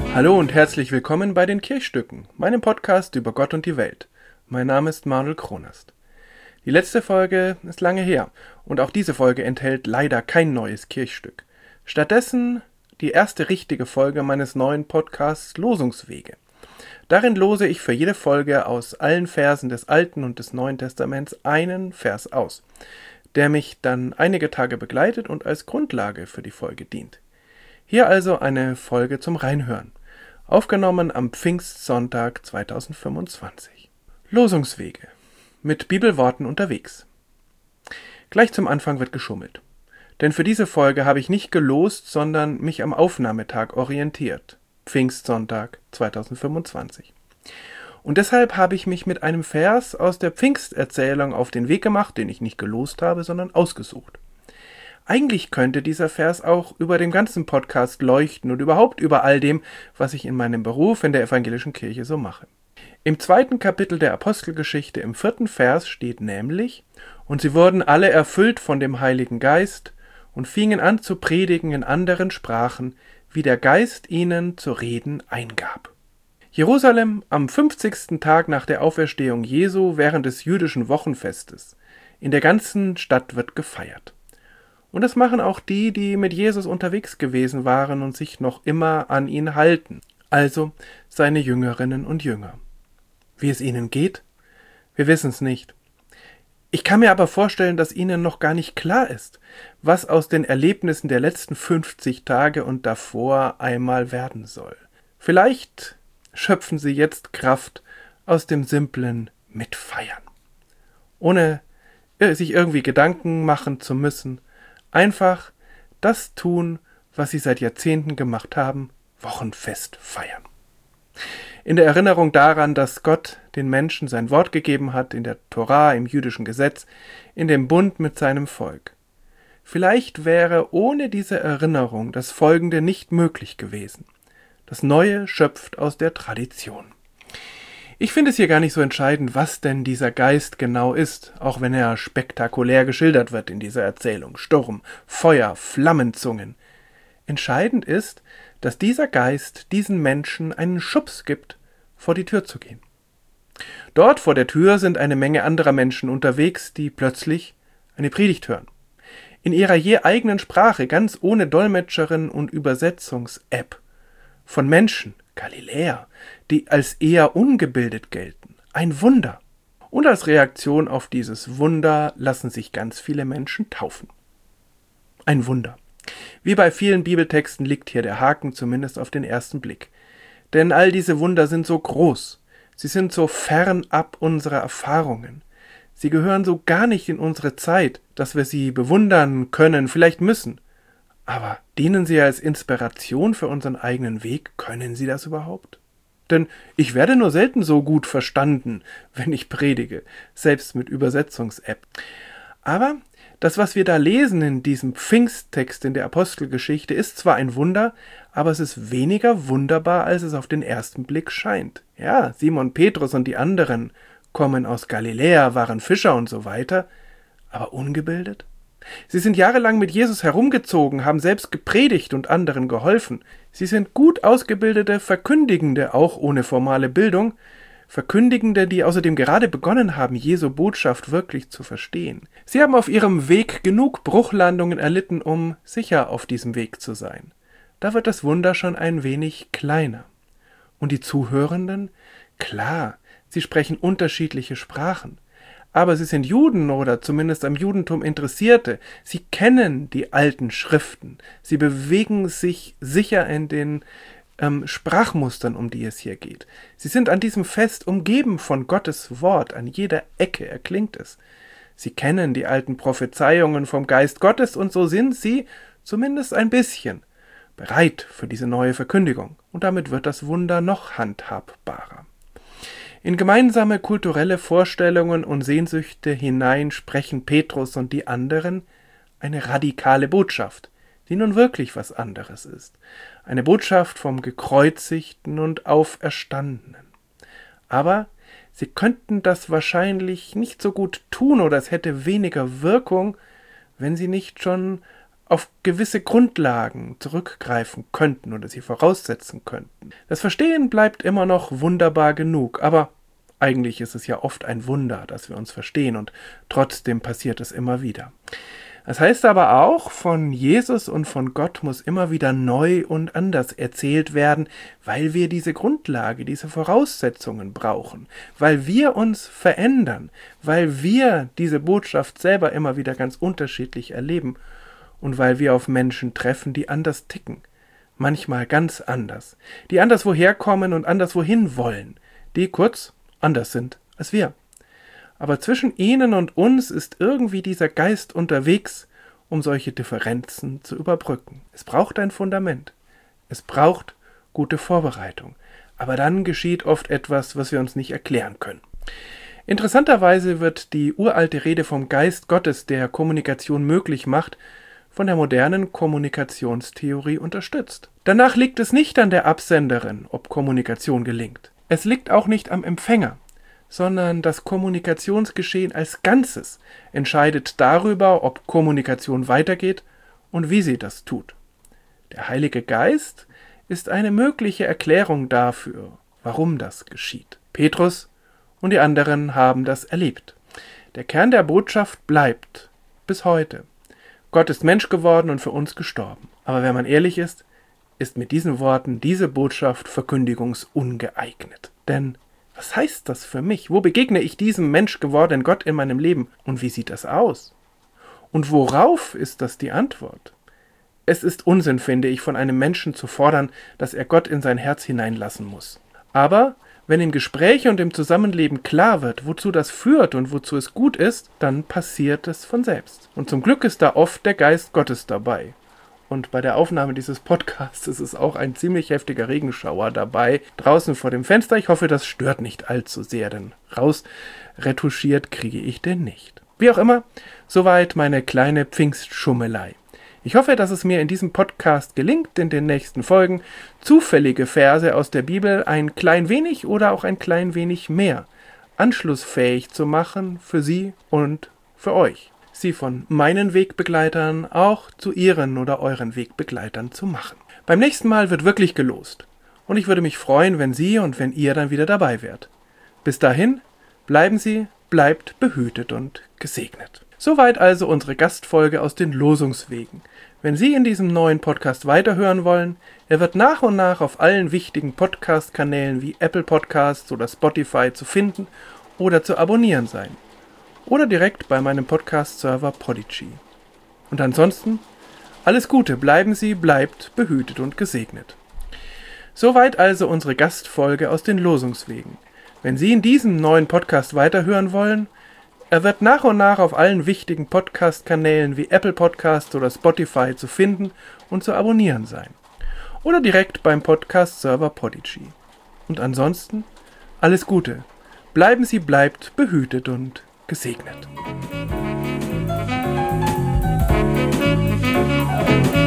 Hallo und herzlich willkommen bei den Kirchstücken, meinem Podcast über Gott und die Welt. Mein Name ist Manuel Kronast. Die letzte Folge ist lange her und auch diese Folge enthält leider kein neues Kirchstück. Stattdessen die erste richtige Folge meines neuen Podcasts Losungswege. Darin lose ich für jede Folge aus allen Versen des Alten und des Neuen Testaments einen Vers aus, der mich dann einige Tage begleitet und als Grundlage für die Folge dient. Hier also eine Folge zum Reinhören, aufgenommen am Pfingstsonntag 2025. Losungswege. Mit Bibelworten unterwegs. Gleich zum Anfang wird geschummelt. Denn für diese Folge habe ich nicht gelost, sondern mich am Aufnahmetag orientiert. Pfingstsonntag 2025. Und deshalb habe ich mich mit einem Vers aus der Pfingsterzählung auf den Weg gemacht, den ich nicht gelost habe, sondern ausgesucht. Eigentlich könnte dieser Vers auch über dem ganzen Podcast leuchten und überhaupt über all dem, was ich in meinem Beruf in der evangelischen Kirche so mache. Im 2. Kapitel der Apostelgeschichte im 4. Vers steht nämlich: Und sie wurden alle erfüllt von dem Heiligen Geist und fingen an zu predigen in anderen Sprachen, wie der Geist ihnen zu reden eingab. Jerusalem am 50. Tag nach der Auferstehung Jesu während des jüdischen Wochenfestes. In der ganzen Stadt wird gefeiert. Und das machen auch die, die mit Jesus unterwegs gewesen waren und sich noch immer an ihn halten, also seine Jüngerinnen und Jünger. Wie es ihnen geht? Wir wissen es nicht. Ich kann mir aber vorstellen, dass ihnen noch gar nicht klar ist, was aus den Erlebnissen der letzten 50 Tage und davor einmal werden soll. Vielleicht schöpfen sie jetzt Kraft aus dem simplen Mitfeiern. Ohne sich irgendwie Gedanken machen zu müssen, einfach das tun, was sie seit Jahrzehnten gemacht haben, Wochenfest feiern. In der Erinnerung daran, dass Gott den Menschen sein Wort gegeben hat, in der Tora, im jüdischen Gesetz, in dem Bund mit seinem Volk. Vielleicht wäre ohne diese Erinnerung das Folgende nicht möglich gewesen. Das Neue schöpft aus der Tradition. Ich finde es hier gar nicht so entscheidend, was denn dieser Geist genau ist, auch wenn er spektakulär geschildert wird in dieser Erzählung. Sturm, Feuer, Flammenzungen. Entscheidend ist, dass dieser Geist diesen Menschen einen Schubs gibt, vor die Tür zu gehen. Dort vor der Tür sind eine Menge anderer Menschen unterwegs, die plötzlich eine Predigt hören. In ihrer je eigenen Sprache, ganz ohne Dolmetscherin und Übersetzungs-App. Von Menschen, Galiläer, die als eher ungebildet gelten. Ein Wunder. Und als Reaktion auf dieses Wunder lassen sich ganz viele Menschen taufen. Ein Wunder. Wie bei vielen Bibeltexten liegt hier der Haken, zumindest auf den ersten Blick. Denn all diese Wunder sind so groß, sie sind so fernab unserer Erfahrungen. Sie gehören so gar nicht in unsere Zeit, dass wir sie bewundern können, vielleicht müssen. Aber dienen sie als Inspiration für unseren eigenen Weg? Können sie das überhaupt? Denn ich werde nur selten so gut verstanden, wenn ich predige, selbst mit Übersetzungs-App. Aber das, was wir da lesen in diesem Pfingsttext in der Apostelgeschichte, ist zwar ein Wunder, aber es ist weniger wunderbar, als es auf den ersten Blick scheint. Ja, Simon Petrus und die anderen kommen aus Galiläa, waren Fischer und so weiter, aber ungebildet? Sie sind jahrelang mit Jesus herumgezogen, haben selbst gepredigt und anderen geholfen. Sie sind gut ausgebildete Verkündigende, auch ohne formale Bildung, Verkündigende, die außerdem gerade begonnen haben, Jesu Botschaft wirklich zu verstehen. Sie haben auf ihrem Weg genug Bruchlandungen erlitten, um sicher auf diesem Weg zu sein. Da wird das Wunder schon ein wenig kleiner. Und die Zuhörenden? Klar, sie sprechen unterschiedliche Sprachen. Aber sie sind Juden oder zumindest am Judentum Interessierte. Sie kennen die alten Schriften. Sie bewegen sich sicher in den Sprachmustern, um die es hier geht. Sie sind an diesem Fest umgeben von Gottes Wort. An jeder Ecke erklingt es. Sie kennen die alten Prophezeiungen vom Geist Gottes und so sind sie, zumindest ein bisschen, bereit für diese neue Verkündigung. Und damit wird das Wunder noch handhabbarer. In gemeinsame kulturelle Vorstellungen und Sehnsüchte hinein sprechen Petrus und die anderen eine radikale Botschaft, die nun wirklich was anderes ist. Eine Botschaft vom Gekreuzigten und Auferstandenen. Aber sie könnten das wahrscheinlich nicht so gut tun oder es hätte weniger Wirkung, wenn sie nicht schon auf gewisse Grundlagen zurückgreifen könnten oder sie voraussetzen könnten. Das Verstehen bleibt immer noch wunderbar genug, aber eigentlich ist es ja oft ein Wunder, dass wir uns verstehen und trotzdem passiert es immer wieder. Das heißt aber auch, von Jesus und von Gott muss immer wieder neu und anders erzählt werden, weil wir diese Grundlage, diese Voraussetzungen brauchen, weil wir uns verändern, weil wir diese Botschaft selber immer wieder ganz unterschiedlich erleben und weil wir auf Menschen treffen, die anders ticken, manchmal ganz anders, die anderswoher kommen und anderswohin wollen, die kurz anders sind als wir. Aber zwischen ihnen und uns ist irgendwie dieser Geist unterwegs, um solche Differenzen zu überbrücken. Es braucht ein Fundament. Es braucht gute Vorbereitung. Aber dann geschieht oft etwas, was wir uns nicht erklären können. Interessanterweise wird die uralte Rede vom Geist Gottes, der Kommunikation möglich macht, von der modernen Kommunikationstheorie unterstützt. Danach liegt es nicht an der Absenderin, ob Kommunikation gelingt. Es liegt auch nicht am Empfänger, sondern das Kommunikationsgeschehen als Ganzes entscheidet darüber, ob Kommunikation weitergeht und wie sie das tut. Der Heilige Geist ist eine mögliche Erklärung dafür, warum das geschieht. Petrus und die anderen haben das erlebt. Der Kern der Botschaft bleibt bis heute. Gott ist Mensch geworden und für uns gestorben. Aber wenn man ehrlich ist mit diesen Worten diese Botschaft verkündigungsungeeignet. Denn was heißt das für mich? Wo begegne ich diesem Mensch gewordenen Gott in meinem Leben? Und wie sieht das aus? Und worauf ist das die Antwort? Es ist Unsinn, finde ich, von einem Menschen zu fordern, dass er Gott in sein Herz hineinlassen muss. Aber wenn im Gespräch und im Zusammenleben klar wird, wozu das führt und wozu es gut ist, dann passiert es von selbst. Und zum Glück ist da oft der Geist Gottes dabei. Und bei der Aufnahme dieses Podcasts ist es auch ein ziemlich heftiger Regenschauer dabei, draußen vor dem Fenster. Ich hoffe, das stört nicht allzu sehr, denn raus retuschiert kriege ich den nicht. Wie auch immer, soweit meine kleine Pfingstschummelei. Ich hoffe, dass es mir in diesem Podcast gelingt, in den nächsten Folgen zufällige Verse aus der Bibel ein klein wenig oder auch ein klein wenig mehr anschlussfähig zu machen für Sie und für euch. Sie von meinen Wegbegleitern auch zu Ihren oder euren Wegbegleitern zu machen. Beim nächsten Mal wird wirklich gelost. Und ich würde mich freuen, wenn Sie und wenn ihr dann wieder dabei wärt. Bis dahin, bleibt behütet und gesegnet. Soweit also unsere Gastfolge aus den Losungswegen. Wenn Sie in diesem neuen Podcast weiterhören wollen, er wird nach und nach auf allen wichtigen Podcast-Kanälen wie Apple Podcasts oder Spotify zu finden oder zu abonnieren sein. Oder direkt bei meinem Podcast-Server Podigy. Und ansonsten, alles Gute, bleibt behütet und gesegnet. Soweit also unsere Gastfolge aus den Losungswegen. Wenn Sie in diesem neuen Podcast weiterhören wollen, er wird nach und nach auf allen wichtigen Podcast-Kanälen wie Apple Podcasts oder Spotify zu finden und zu abonnieren sein. Oder direkt beim Podcast-Server Podigy. Und ansonsten, alles Gute, bleibt behütet und gesegnet.